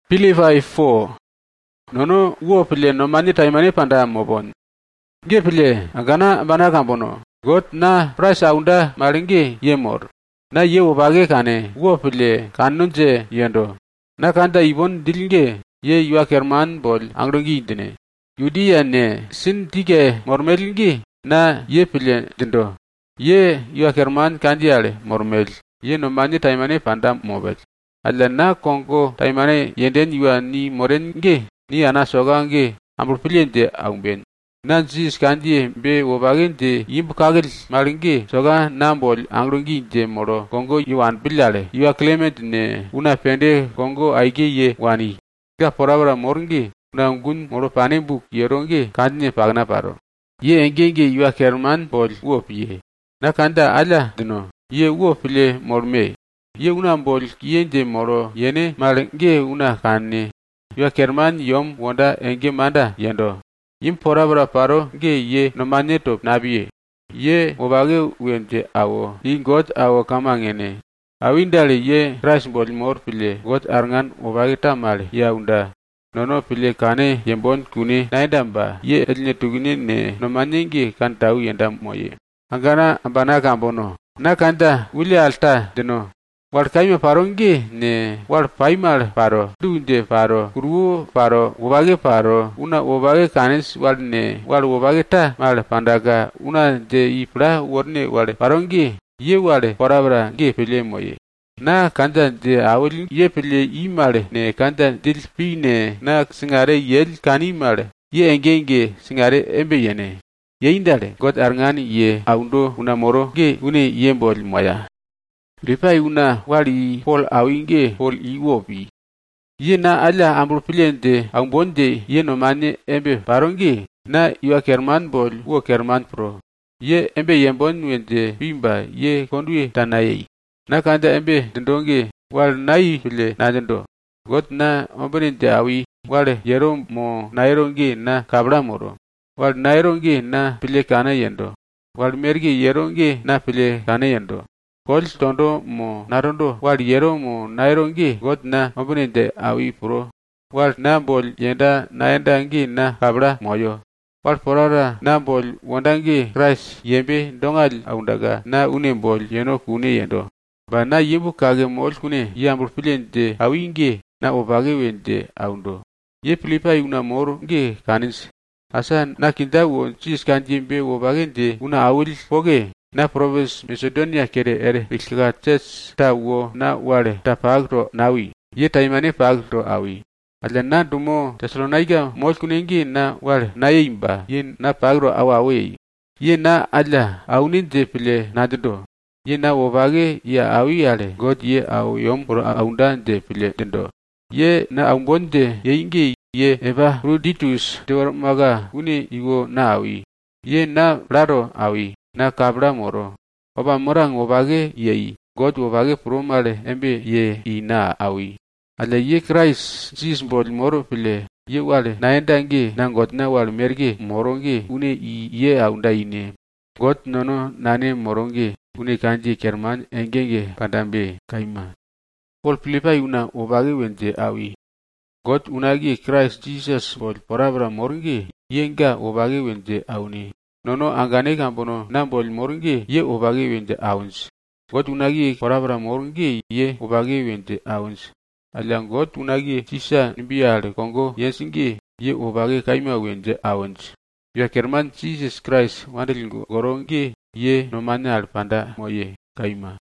Filipi 4. Nono uo pile no mani taimani panda mobon. Ge pile agana bana kambono. Got na price aunda maringi yemor. Na ye obage kane uo pile kanunje yendo. Na kanda ibon dilge ye yua kerman bol angrongi dine. Yudi ne sin tige mormelgi na ye pile dindo. Ye yua kerman kandiale mormel. Ye no mani taimani panda mobel. Alla na kongo taimane yenden yua ni morenge ni ana sogange amburpiliente aumben. Na jis kandi be wobagente yimbukagel maringe soga nambol angrongi je moro kongo yuan pilale yua Clement ne una pende kongo aige ye wani. Ga porabra moringe una ngun moro panembuk yeronge kandine pagna paro. Ye engenge yua kerman bol uopie. Na kanda ala dino ye uopile morme. Ye una bol kiende moro yene maringe una kanne. Yua kerman yom wanda enge manda yendo. Yim porabra paro ge ye no manetop nabiye. Ye obage wente awo. Di God awo kamangene. Awindale ye crash bol mor pile God arngan obage tamale ya unda. Nono pile kane yembon kune naidamba ye elne tugune ne no manenge kantau yendam moye. Angana ambana kambono. Na kanta wili alta deno. War kaime paronge ne war paimal paro dunde paro kuru paro obage paro una obage kanes war ne war obage ta mal pandaga una de ipra warne wale paronge ye wale porabra ge pele moye na kanda de awil ye pele imale ne kanda dilpine na singare yel kanimale ye engenge singare embe yene ye indale God arngani ye aundo una moro ge une yembol moya. Ripai una wali Paul awinge Paul iwobi. Ye na ala amburpiliente ambonde ye no mane embe paronge na yua kerman bol uo kerman pro. Ye embe yembon wende bimba ye kondue tanaye. Na kanda embe dendonge wal nai pile na dendo. Got na omberinte awi wale yero mo naironge na kabra moro. Wal naironge na pile kana yendo. Wal merge yeronge na pile kana yendo. Kol tondo mo narondo wal yero mo nairongi God na mabuninde awi pro wal na bol yenda naendangi na kabra moyo wal porara na bol wandangi Christ yembe dongal aundaga na une bol yeno kune yendo ba na yimbu kage mol kune yambur pilente awinge na obage wende aundo ye Filipi una moro nge kanis asa na kinda won cis kanjimbe obagende una awil foge na province Macedonia kere ere Bilgates ta wo na wale ta pagro nawi ye taimane pagro awi ala na dumo Thessalonica mol kunengi na wale na yimba ye na pagro awawe ye na ala aunin de pile na dendo ye na wobage ya awi ale God ye aw yom pro aundan de pile dendo ye na aumbonde ye inge ye eva ruditus de maga uni igo na awi ye na raro awi na kabra moro oba morang obage yei God obage promale embe ye ina awi ale ye Christ jis bol moro pile ye wale na endange na God na wal merge moronge une ye aunda ine God nono nane moronge une kanji kerman engenge pandambe kaima Paul Filipi una obage wente awi God unagi Christ Jesus bol porabra moronge yenga obage wente auni Nono angane kambono nambol moringe ye obage wende awns. God unagi porabra moringe ye obage wende awns. Alang God unagi sisa nbiale kongo yensinge ye obage kaima wende awns. Ya kerman Jesus Christ wandelingo goronge ye nomane alpanda moye kaima.